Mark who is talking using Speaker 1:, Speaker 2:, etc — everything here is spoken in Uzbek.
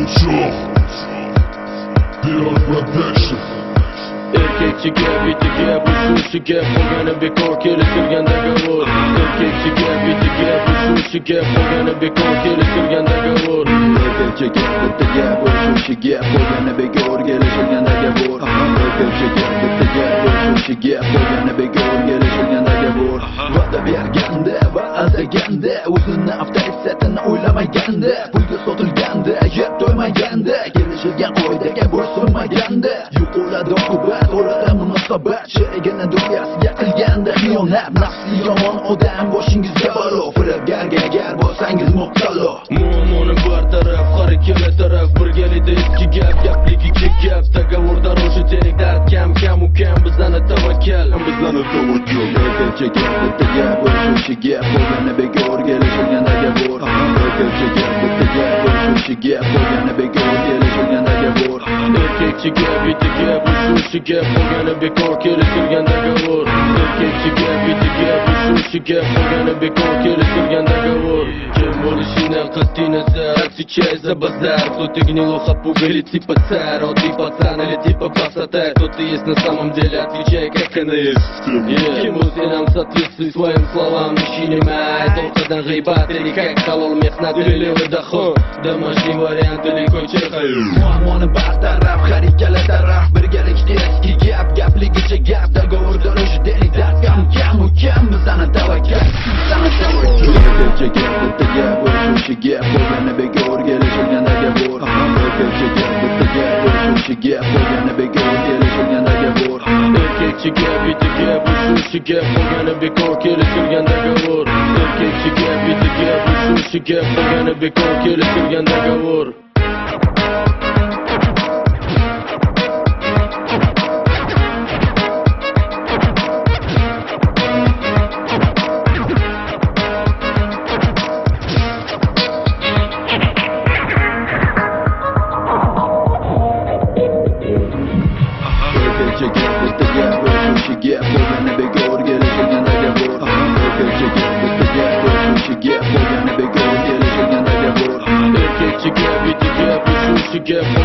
Speaker 1: Erkekchiga bitiga bu shushiga qolgani bekor kelishilgandagi vur. Erkekchiga bitiga bu shushiga qolgani bekor kelishilgandagi vur.
Speaker 2: Erkekchiga bitiga bu shushiga qolgani bekor kelishilgandagi vur. Erkekchiga bitiga bu shushiga qolgani bekor kelishilgandagi vur. Va'da berganda va aldaganda o'zini avtoritetini o'ylamaganda pulga sotilganda yeb to'ymaganda kelishilgan qoidaga bo'ysunmaganda yo'qoladi oqibat orada munosabat sherigini dunyosiga qilganda xiyonat nafsi yomon odam boshingizga balo firibgarga agar bo'lsangiz mubtalo
Speaker 1: muammoni bir taraf har ikkala taraf birgalikda ikki gap gaplik ikki gap договорda ro'shi terik dard kam u kam bizani tavakkal
Speaker 2: erkakchiga bitiga bu shushiga qolgani bekor kelishilgandagi vur erkakchiga bitiga bu shushiga qolgani bekor kelishilgandagi vur
Speaker 1: erkakchiga bitiga bu shushiga qolgani bekor kelishilgandagi vur erkakchiga bitiga bu shushiga qolgani bekor kelishilgandagi vur kim bo'lishini qat'iy nazar отвечай за базар кто-то гнилуха пугает типа царь родный пацан или типа пасатар кто-то есть на самом деле отвечай как она есть кем сенам соответствуй своим словам ищи не май толкадан гайбат или как халол мехнат или левый доход домашний вариант или ko'chir
Speaker 2: muammoni bartaraf har ikkala taraf birgalikda eski gap gapligicha gap договорda ro'shi terik dard kam u kam bizani tavakkal erkakchiga bitiga bu shushiga qolgani bekor kelishilgandagi vur erkakchiga bitiga bu shushiga qolgani bekor kelishilgandagi vur
Speaker 1: erkakchiga bitiga bu shushiga qolgani bekor kelishilgandagi vur erkakchiga bitiga bu shushiga qolgani bekor kelishilgandagi vur
Speaker 2: erkakchiga bitiga bu shushiga qolgani bekor kelishilgandagi vur erkakchiga bitiga bu shushiga qolgani bekor kelishilgandagi vur
Speaker 1: erkakchiga bitiga bu shushiga